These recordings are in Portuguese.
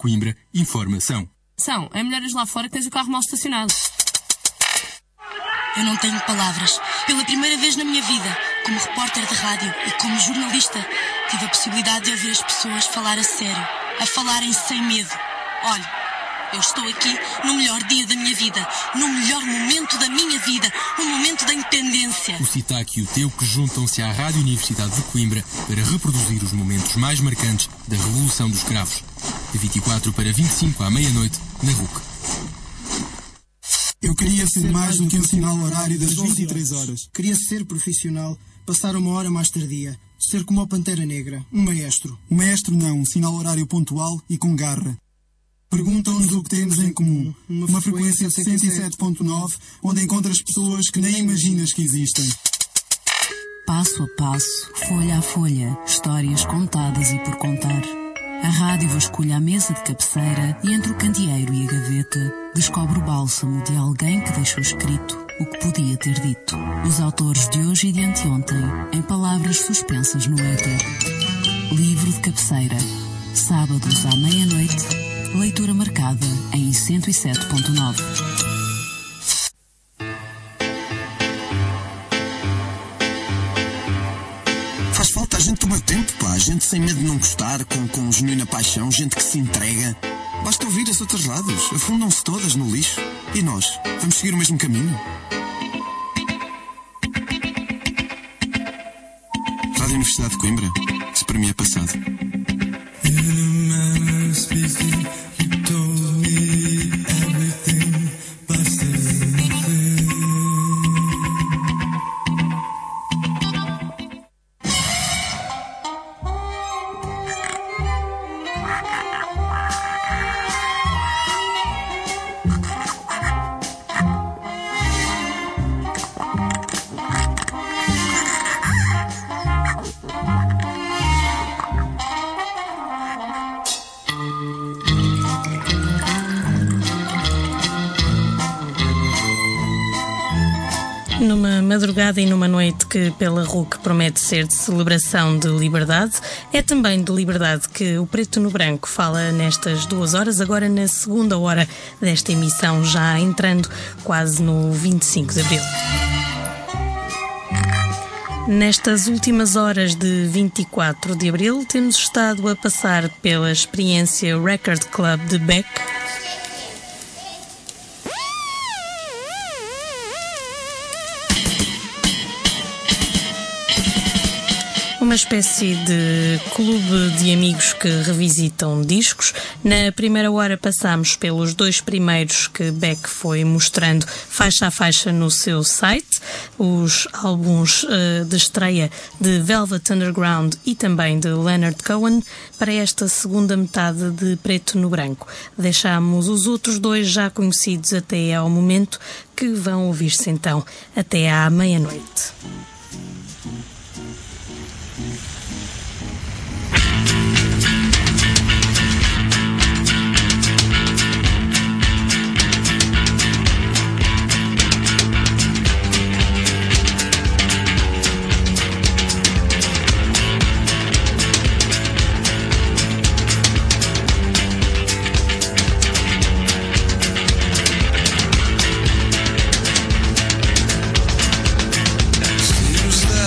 Coimbra, informação. É melhor ir lá fora que tens o carro mal estacionado. Eu não tenho palavras. Pela primeira vez na minha vida, como repórter de rádio e como jornalista, tive a possibilidade de ouvir as pessoas falar a sério, a falarem sem medo. Olha, eu estou aqui no melhor dia da minha vida, no melhor momento da minha vida, o momento da independência. O CITAC e o TEUC juntam-se à Rádio Universidade de Coimbra para reproduzir os momentos mais marcantes da Revolução dos Cravos. De 24 para 25 à meia-noite, na RUC. Eu queria ser mais do que um sinal horário das 23 horas. Queria ser profissional, passar uma hora mais tardia. Ser como a Pantera Negra, um maestro. Um maestro não, um sinal horário pontual e com garra. Perguntam-nos o que temos em comum. Uma frequência de 107.9, onde encontras pessoas que nem imaginas que existem. Passo a passo, folha a folha, histórias contadas e por contar. A rádio vasculha a mesa de cabeceira e entre o candeeiro e a gaveta descobre o bálsamo de alguém que deixou escrito o que podia ter dito. Os autores de hoje e de anteontem, em palavras suspensas no éter. Livro de cabeceira. Sábados à meia-noite. Leitura marcada em 107.9. Faz falta a gente tomar tempo, pá. Gente sem medo de não gostar, com genuína paixão, gente que se entrega. Basta ouvir as outras lados. Afundam-se todas no lixo. E nós? Vamos seguir o mesmo caminho? Rádio Universidade de Coimbra. Isso para mim é passado. Numa madrugada e numa noite que pela RUC promete ser de celebração de liberdade, é também de liberdade que o Preto no Branco fala nestas 2 horas, agora na segunda hora desta emissão, já entrando quase no 25 de Abril. Nestas últimas horas de 24 de Abril, temos estado a passar pela experiência Record Club de Beck, uma espécie de clube de amigos que revisitam discos. Na primeira hora passámos pelos 2 primeiros que Beck foi mostrando faixa a faixa no seu site, os álbuns de estreia de Velvet Underground e também de Leonard Cohen. Para esta segunda metade de Preto no Branco, deixámos os outros 2 já conhecidos até ao momento, que vão ouvir-se então até à meia-noite. Seems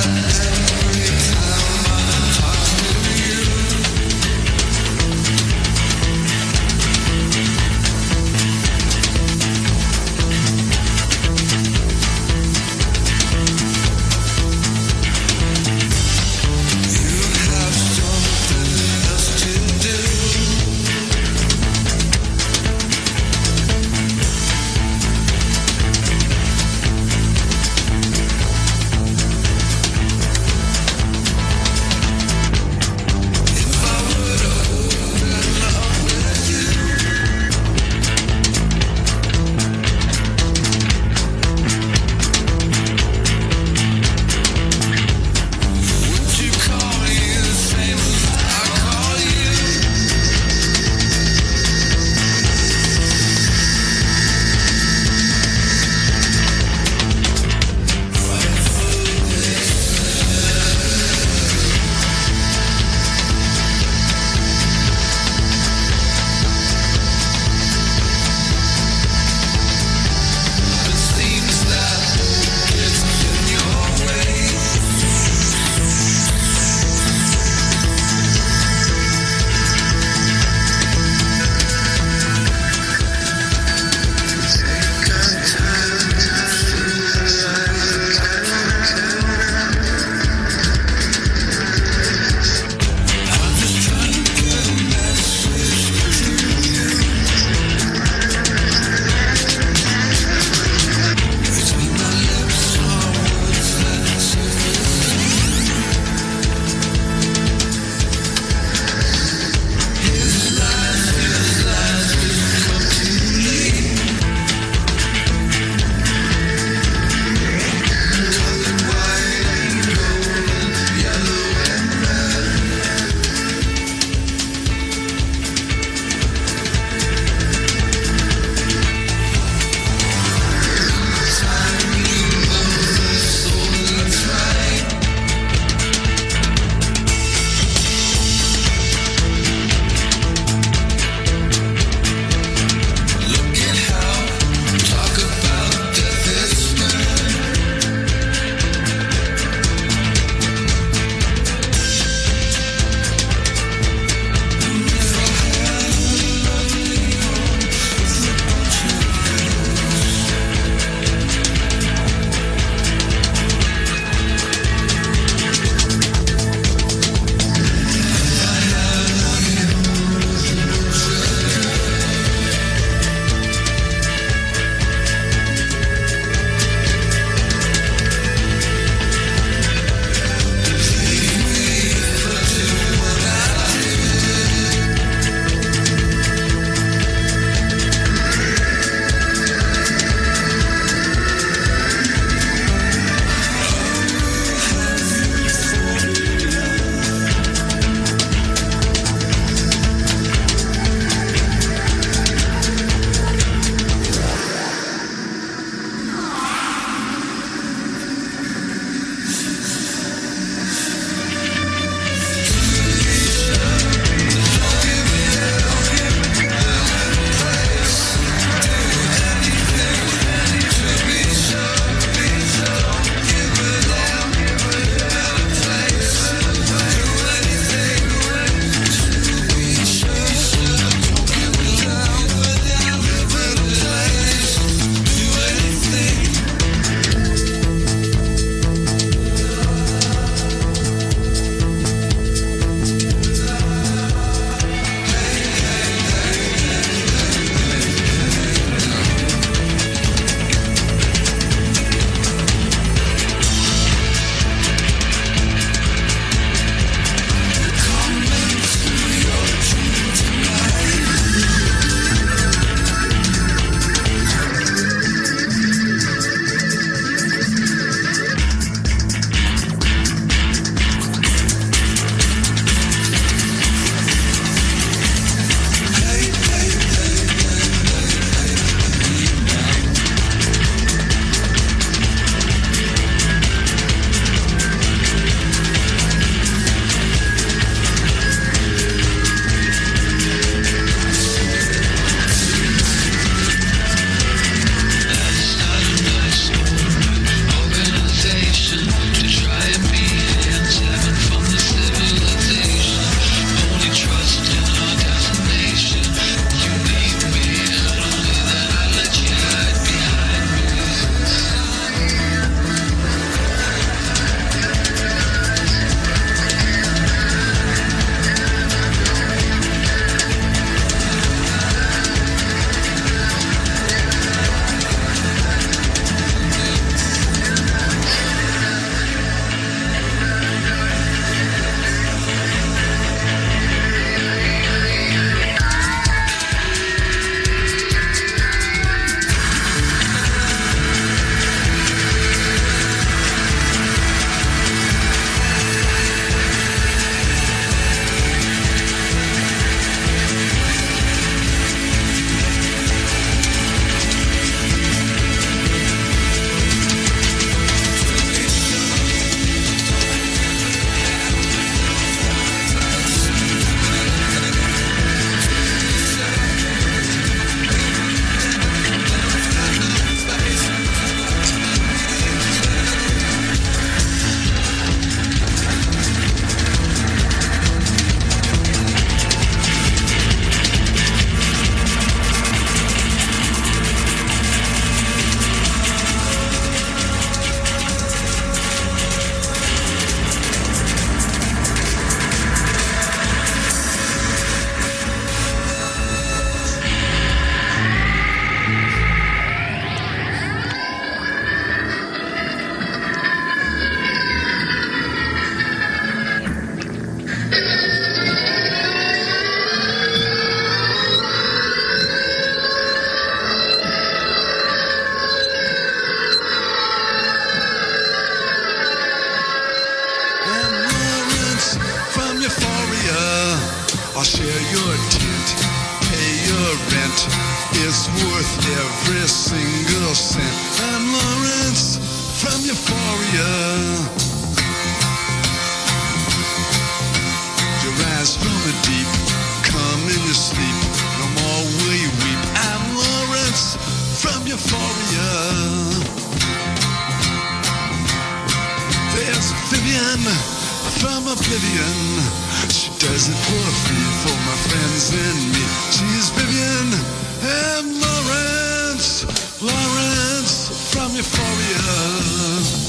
Vivian. She does it for free for my friends and me. She's Vivian and Lawrence, Lawrence from Euphoria.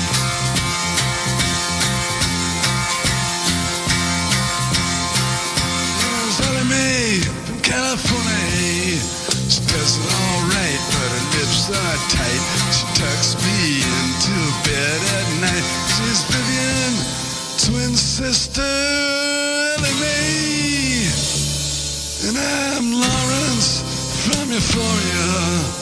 From California, she does it all right, but her lips are tight. She tucks me into bed at night. She's Vivian, twin sister Ellie Mae, and I'm Lawrence from Euphoria.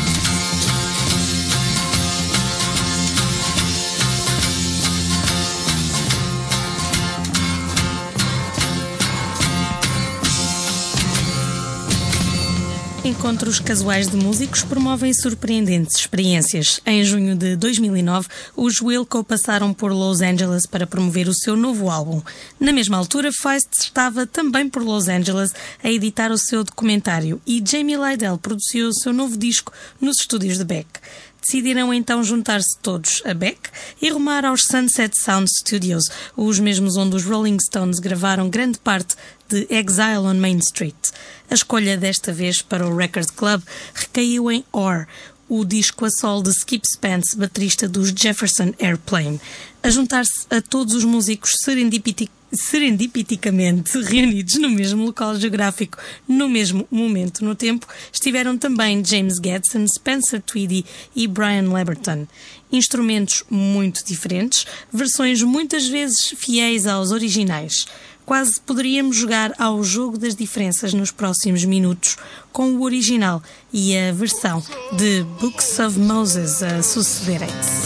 Encontros casuais de músicos promovem surpreendentes experiências. Em junho de 2009, os Wilco passaram por Los Angeles para promover o seu novo álbum. Na mesma altura, Feist estava também por Los Angeles a editar o seu documentário e Jamie Lydell produziu o seu novo disco nos estúdios de Beck. Decidiram então juntar-se todos a Beck e rumar aos Sunset Sound Studios, os mesmos onde os Rolling Stones gravaram grande parte de Exile on Main Street. A escolha desta vez para o Record Club recaiu em Or, o disco a solo de Skip Spence, baterista dos Jefferson Airplane. A juntar-se a todos os músicos serendipiticamente reunidos no mesmo local geográfico, no mesmo momento no tempo, estiveram também James Gadson, Spencer Tweedy e Brian Leberton. Instrumentos muito diferentes, versões muitas vezes fiéis aos originais. Quase poderíamos jogar ao jogo das diferenças nos próximos minutos com o original e a versão de Books of Moses a sucederem-se.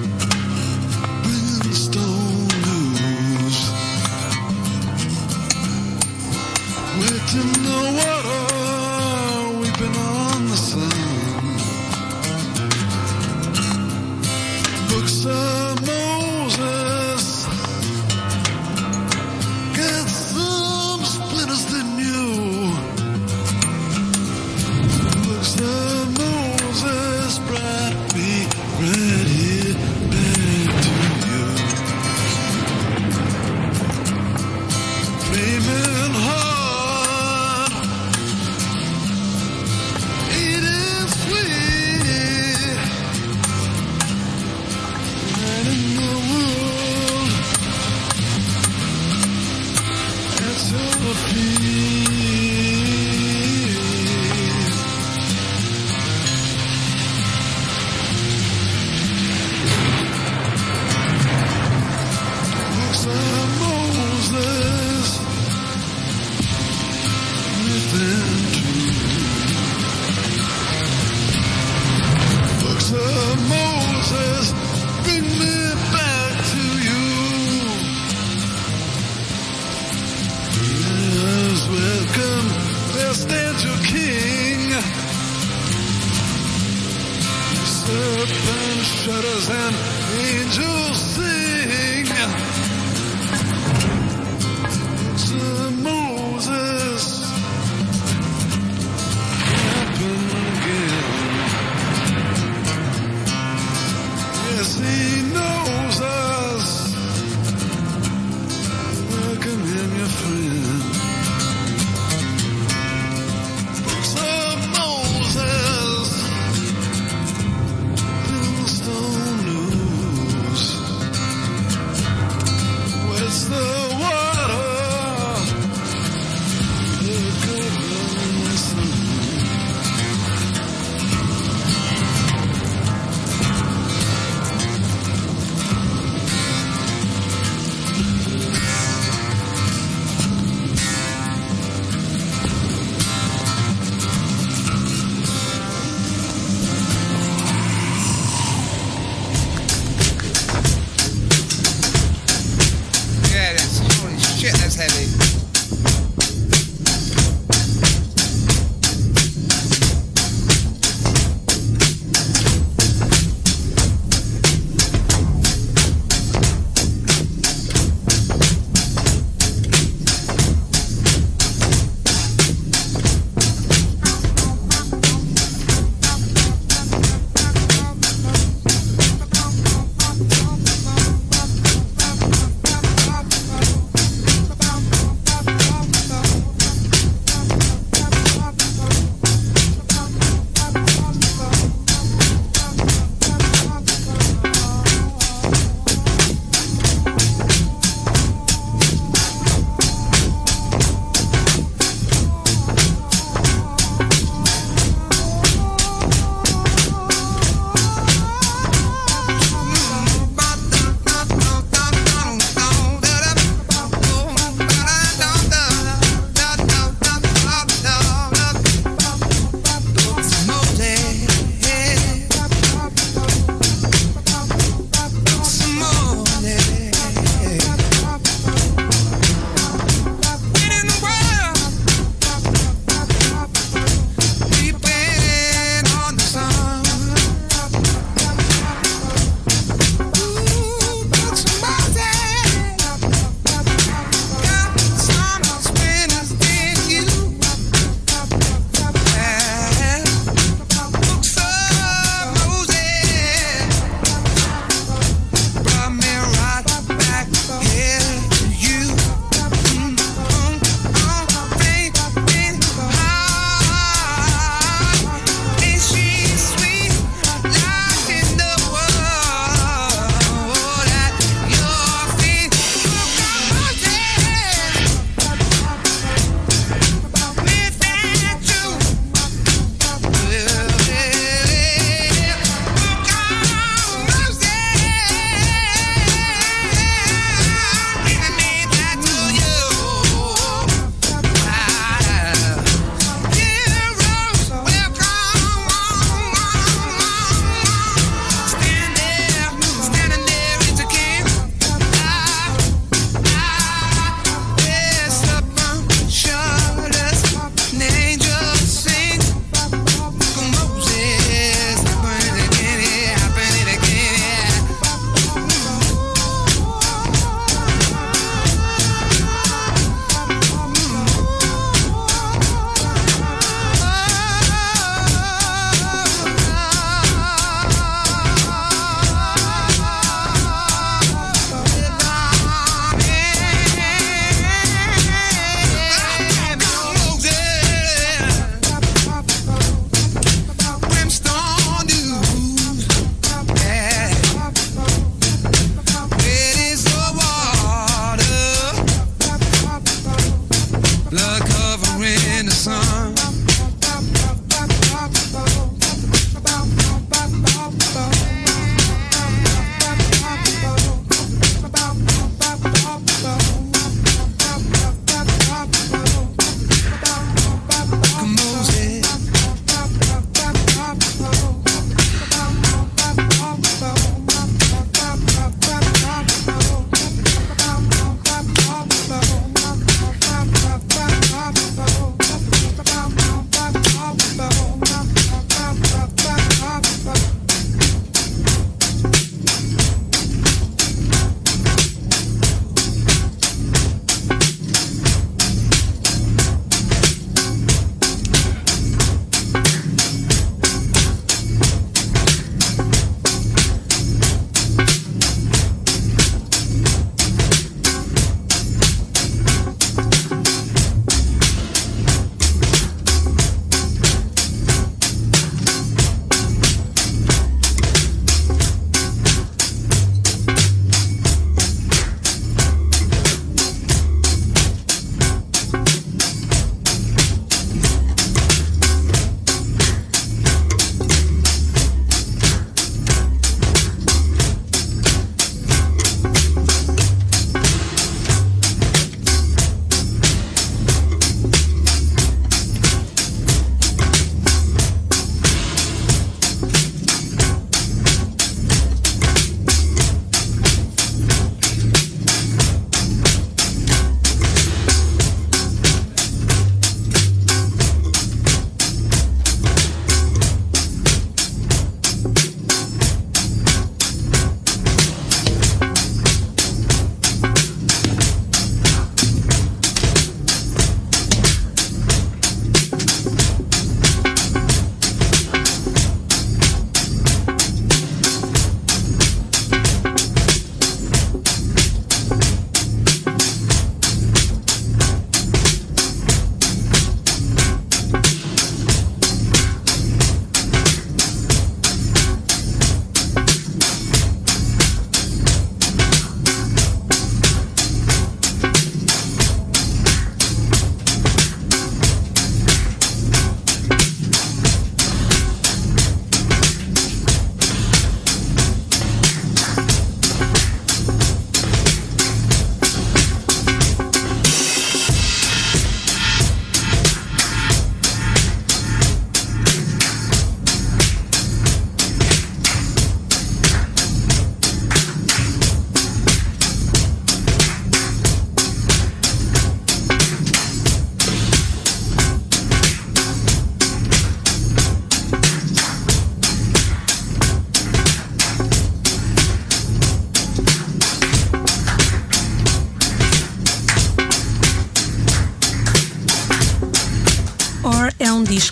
Shutters and angels sing. To Moses happen again. Yes, he knows us. Welcome him, your friend. To Moses. Stone news.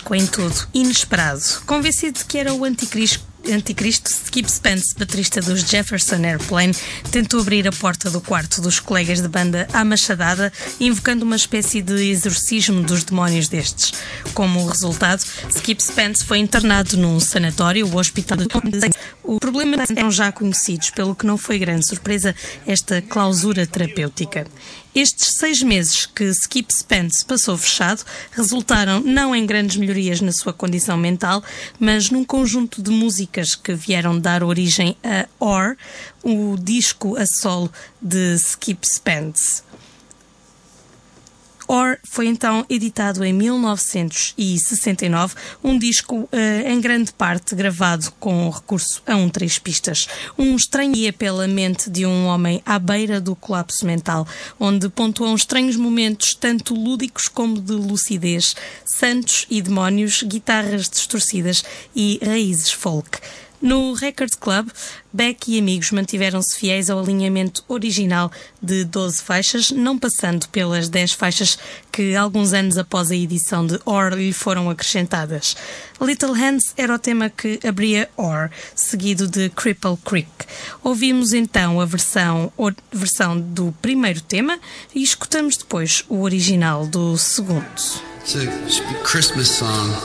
disco em tudo, inesperado. Convencido de que era o anticristo, Skip Spence, baterista dos Jefferson Airplane, tentou abrir a porta do quarto dos colegas de banda à machadada, invocando uma espécie de exorcismo dos demónios destes. Como resultado, Skip Spence foi internado num sanatório, o Hospital de... Os problemas eram já conhecidos, pelo que não foi grande surpresa esta clausura terapêutica. Estes 6 meses que Skip Spence passou fechado resultaram não em grandes melhorias na sua condição mental, mas num conjunto de músicas que vieram dar origem a Or, o disco a solo de Skip Spence. Or foi então editado em 1969, um disco em grande parte gravado com recurso a 3 pistas. Um estranho guia pela mente de um homem à beira do colapso mental, onde pontuam estranhos momentos tanto lúdicos como de lucidez, santos e demónios, guitarras distorcidas e raízes folk. No Record Club, Beck e amigos mantiveram-se fiéis ao alinhamento original de 12 faixas, não passando pelas 10 faixas que alguns anos após a edição de Or lhe foram acrescentadas. Little Hands era o tema que abria Or, seguido de Cripple Creek. Ouvimos então a versão do primeiro tema e escutamos depois o original do segundo. It's a Christmas song.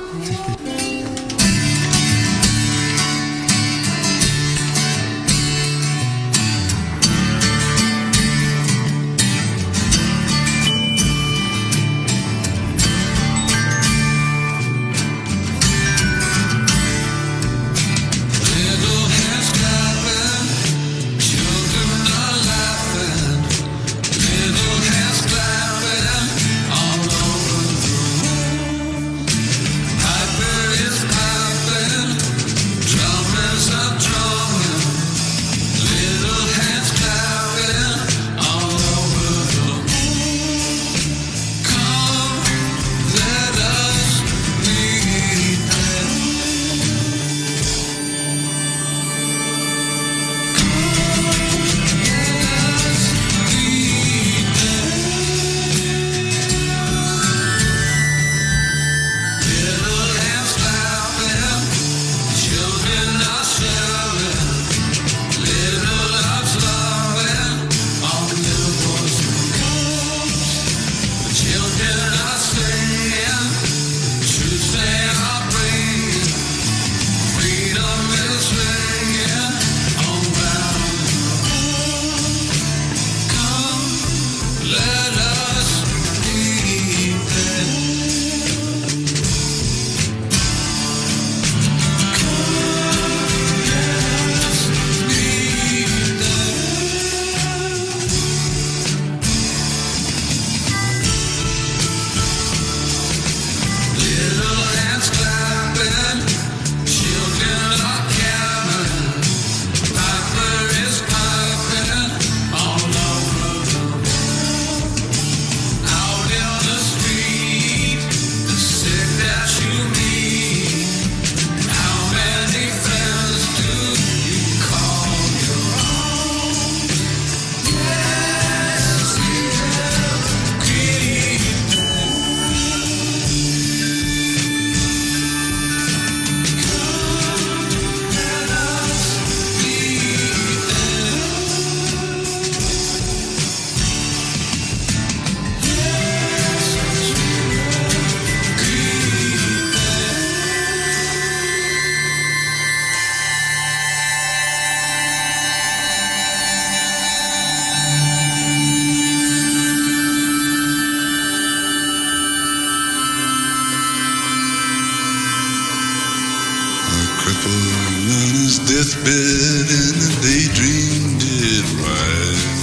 Deathbed and the daydream did ride,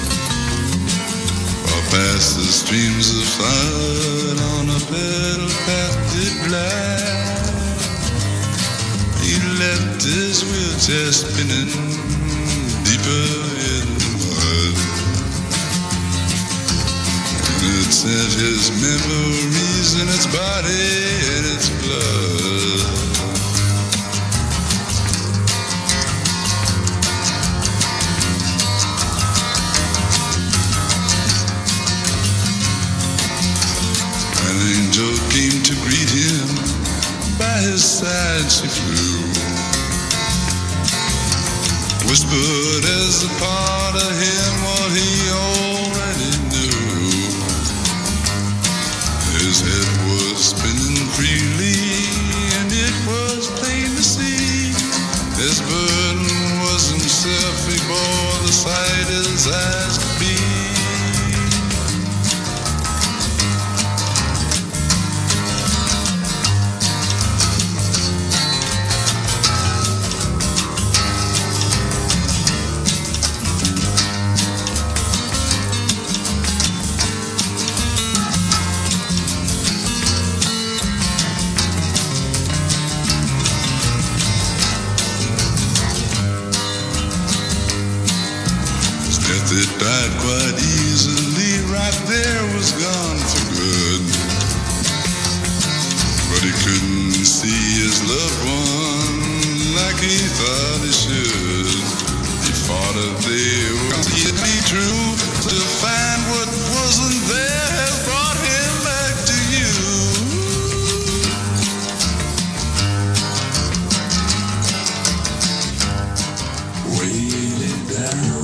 while past the streams of thought on a pedal path did glide. He left his wheelchair spinning deeper in the mud, and it sent his memories in its body and its blood. An angel came to greet him his side she flew, whispered as a part of him what he already knew. His head was spinning freely, and it was plain to see his burden was himself. He bore the sight his eyes could be. It died quite easily, right there was gone for good. But he couldn't see his loved one like he thought he should. He fought if they would be true, to find what wasn't there has brought him back to you. Way down.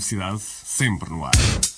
Universidade, sempre no ar.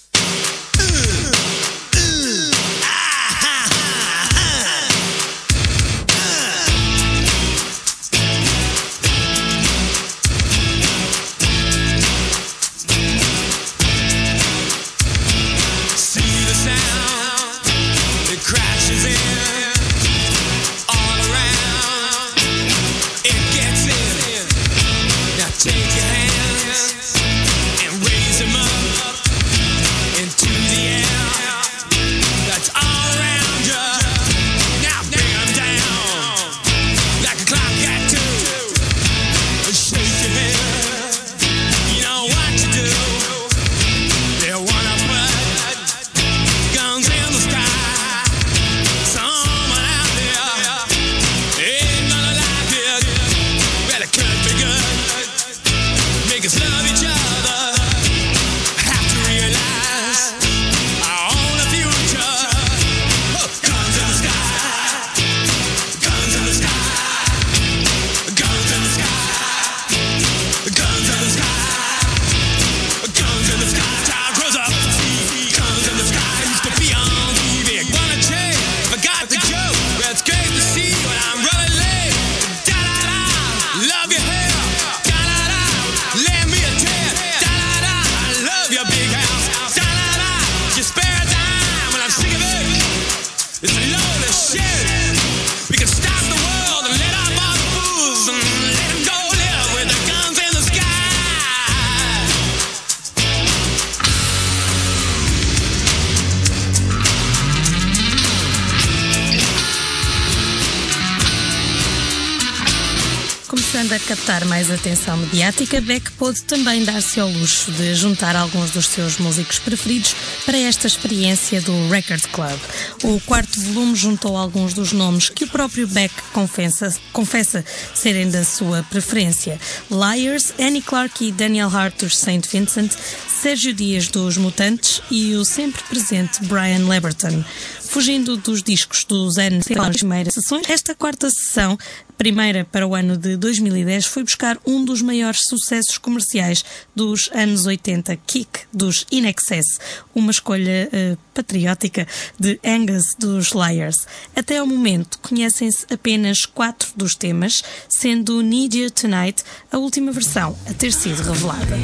Começando a captar mais atenção mediática, Beck pôde também dar-se ao luxo de juntar alguns dos seus músicos preferidos para esta experiência do Record Club. O quarto volume juntou alguns dos nomes que o próprio Beck confessa serem da sua preferência: Liars, Annie Clark e Daniel Hart dos St. Vincent, Sérgio Dias dos Mutantes e o sempre presente Brian Leberton. Fugindo dos discos dos anos das primeiras sessões, esta quarta sessão, primeira para o ano de 2010, foi buscar um dos maiores sucessos comerciais dos anos 80, Kick, dos In Excess, uma escolha patriótica de Angus dos Liars. Até ao momento, conhecem-se apenas 4 dos temas, sendo Need You Tonight a última versão a ter sido revelada.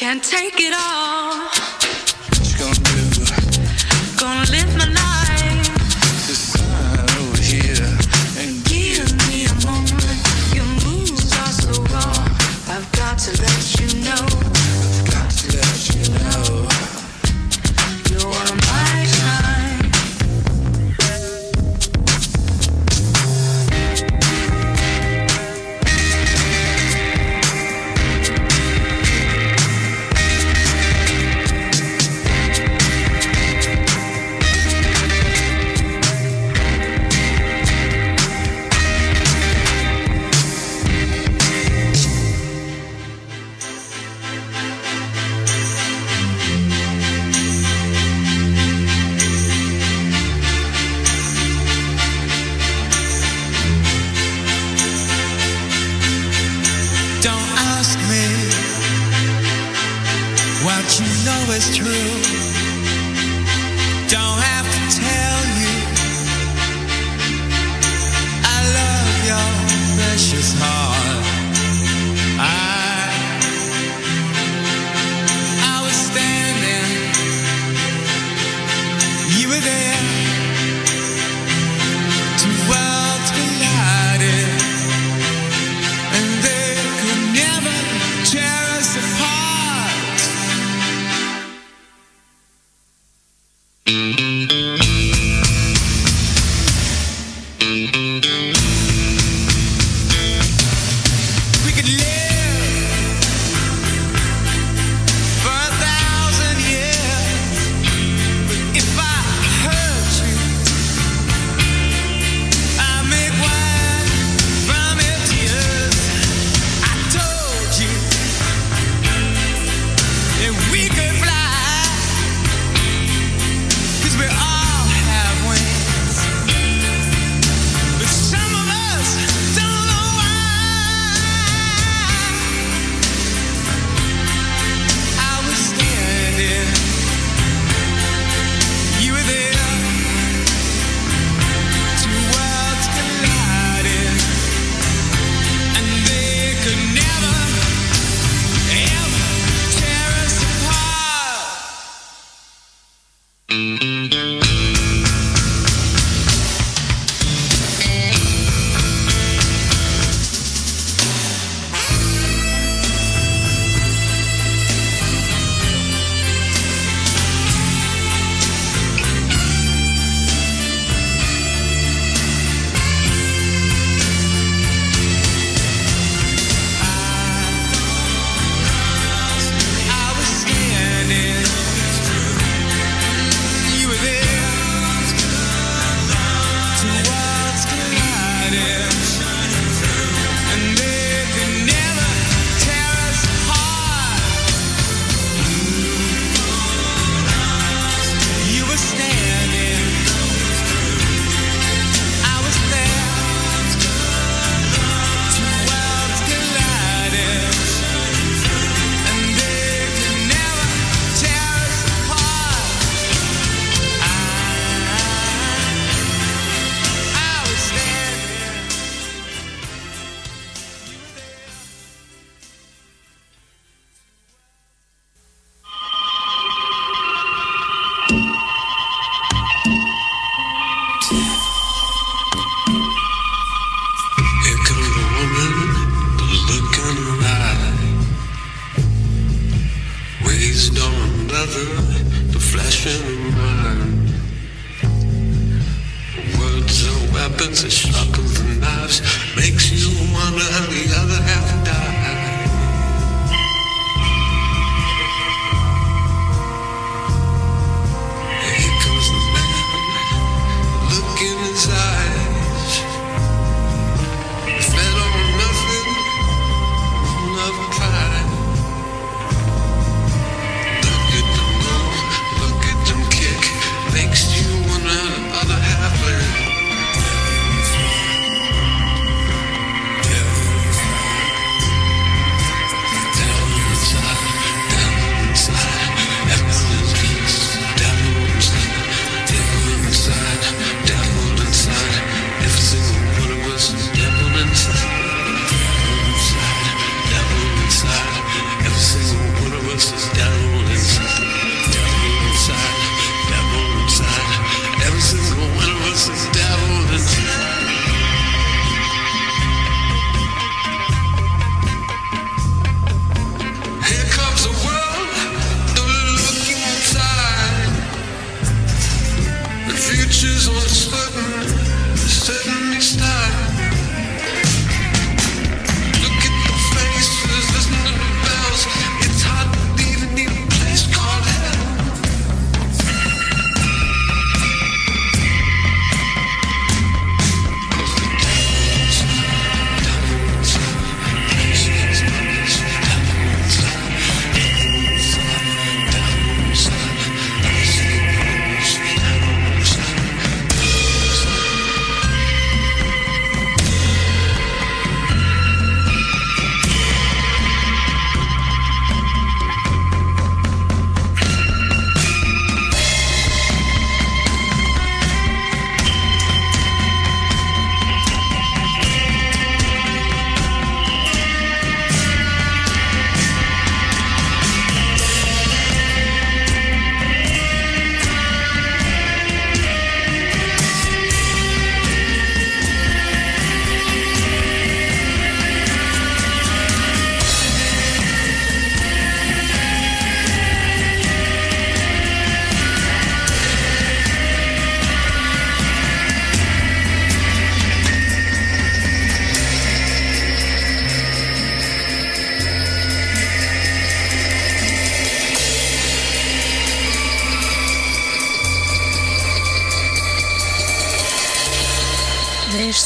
can't take it all. What you gonna do? Gonna live my life. This sign over here and give me a moment. Your moves are so wrong. I've got to let you know. I've got to let you know. You're my kind. What you know is true. Don't have to tell you. I love your precious heart. I was standing. You were there. Two worlds collided, and they could never tear us apart.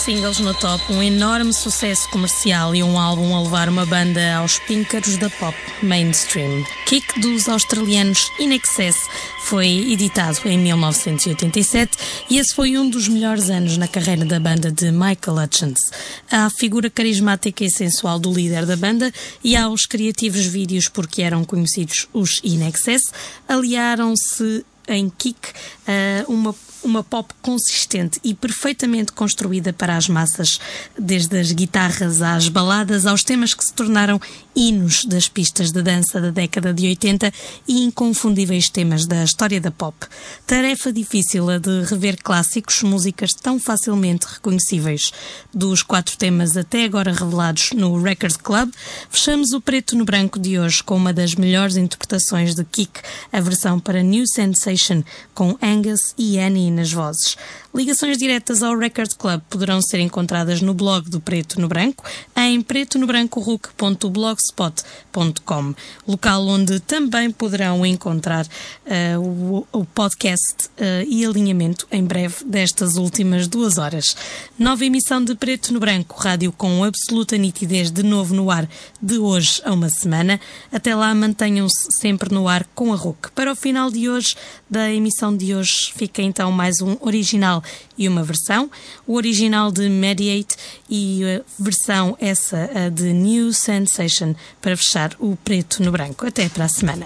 singles no top, um enorme sucesso comercial e um álbum a levar uma banda aos píncaros da pop mainstream. Kick, dos australianos In Excess, foi editado em 1987 e esse foi um dos melhores anos na carreira da banda de Michael Hutchence. À figura carismática e sensual do líder da banda e aos criativos vídeos por que eram conhecidos os In Excess, aliaram-se em Kick uma pop consistente e perfeitamente construída para as massas, desde as guitarras às baladas, aos temas que se tornaram hinos das pistas de dança da década de 80 e inconfundíveis temas da história da pop. Tarefa difícil a de rever clássicos, músicas tão facilmente reconhecíveis. Dos 4 temas até agora revelados no Record Club, fechamos o Preto no Branco de hoje com uma das melhores interpretações de Kick, a versão para New Sensation, com Angus e Annie nas vozes. Ligações diretas ao Record Club poderão ser encontradas no blog do Preto no Branco, em pretonobranco.blogspot.com, local onde também poderão encontrar o podcast e alinhamento em breve destas últimas 2 horas. Nova emissão de Preto no Branco, rádio com absoluta nitidez, de novo no ar de hoje a uma semana. Até lá, mantenham-se sempre no ar com a RUC. Para o final de hoje, da emissão de hoje, fica então mais um original e uma versão. O original de Mediate e a versão essa a de New Sensation, para fechar o Preto no Branco. Até para a semana.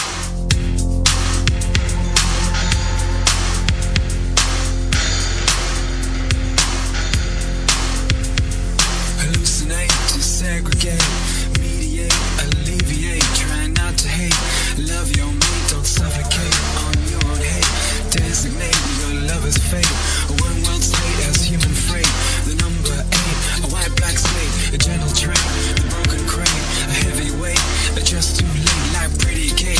Hallucinate to segregate, mediate, alleviate, try not to hate, love your mate, don't suffocate on your own hate, designate your lover's fate, a one world state as human freight, the number 8, a white black slate, a gentle train, a broken crane, a heavy weight, just too late like pretty cake.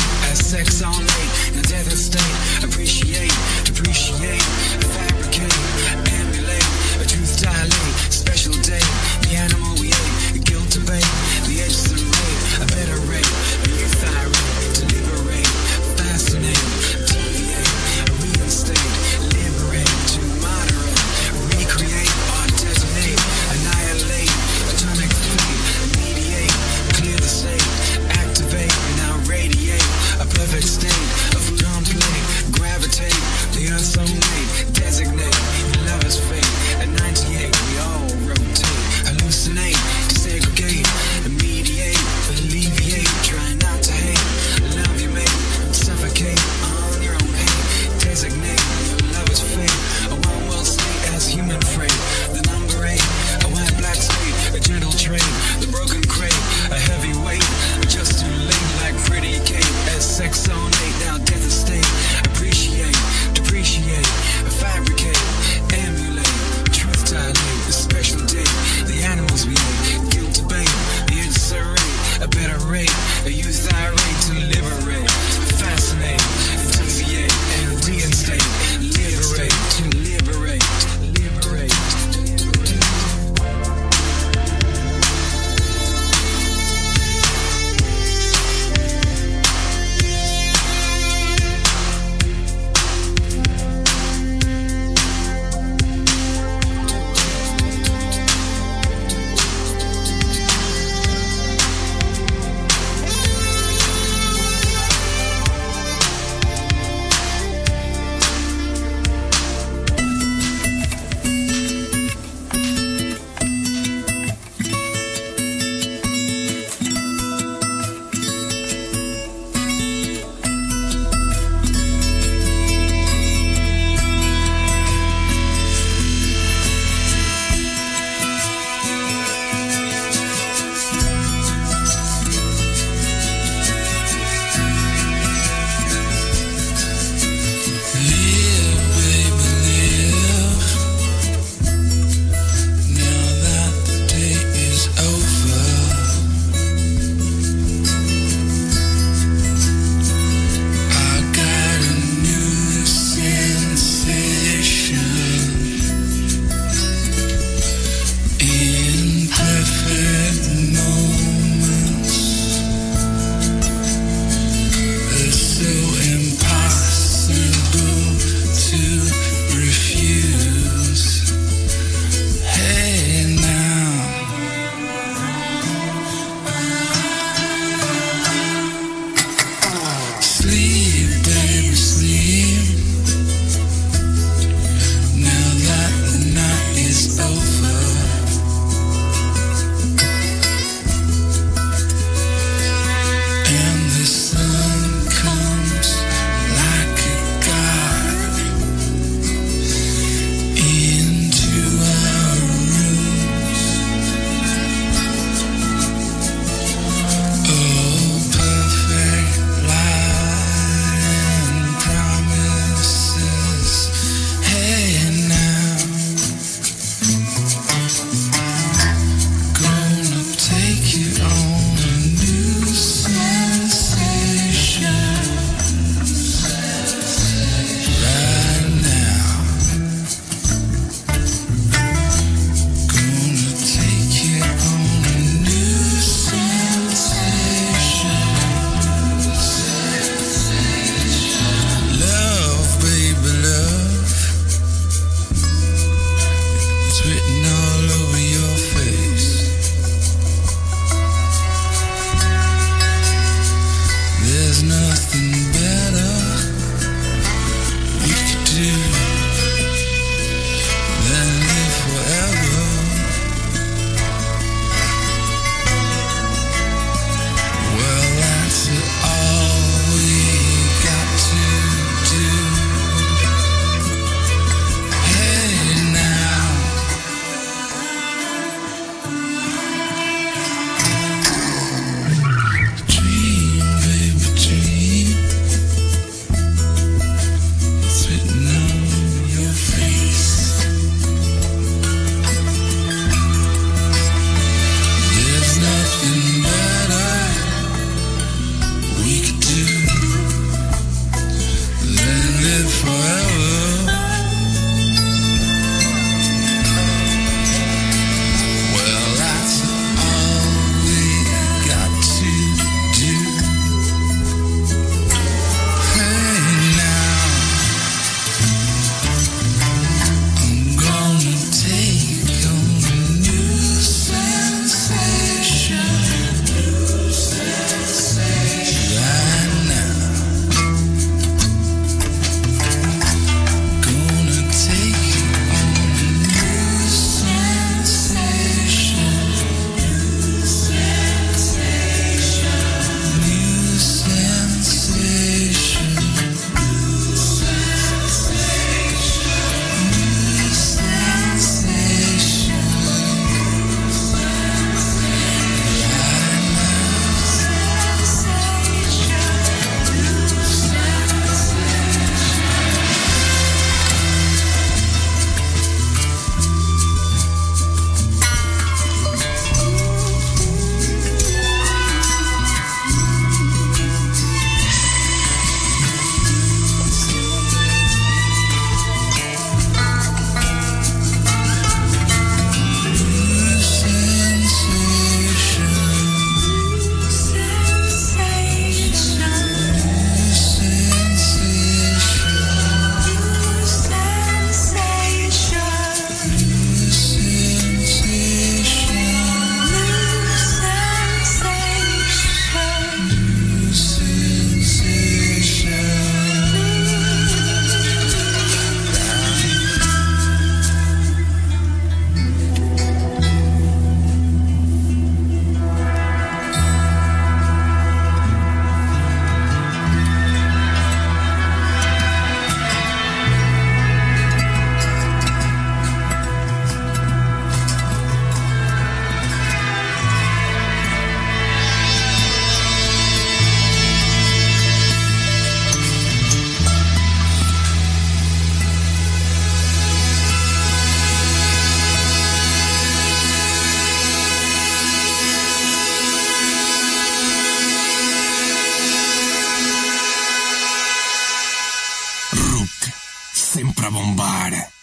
sempre a bombar.